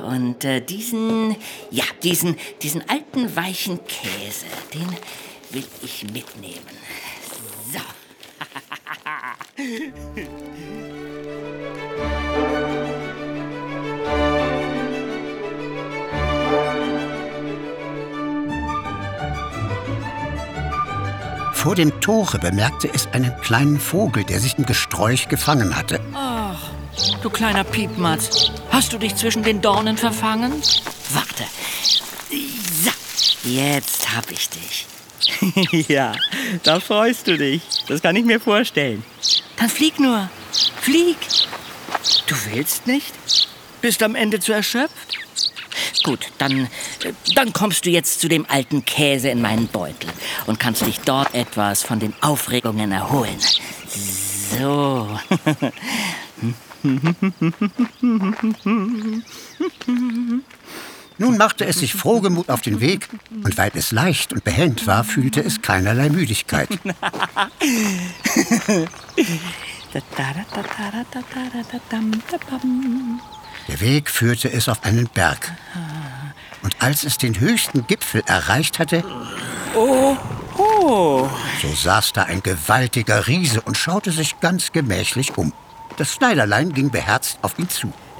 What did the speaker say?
Und diesen alten weichen Käse, den will ich mitnehmen. So. Vor dem Tore bemerkte es einen kleinen Vogel, der sich im Gesträuch gefangen hatte. Ach, du kleiner Piepmatz, hast du dich zwischen den Dornen verfangen? Warte. So, jetzt hab ich dich. Ja, da freust du dich. Das kann ich mir vorstellen. Dann flieg nur. Flieg. Du willst nicht? Bist am Ende zu erschöpft? Gut, dann kommst du jetzt zu dem alten Käse in meinen Beutel und kannst dich dort etwas von den Aufregungen erholen. So. Nun machte es sich frohgemut auf den Weg, und weil es leicht und behend war, fühlte es keinerlei Müdigkeit. Der Weg führte es auf einen Berg. Und als es den höchsten Gipfel erreicht hatte, so saß da ein gewaltiger Riese und schaute sich ganz gemächlich um. Das Schneiderlein ging beherzt auf ihn zu.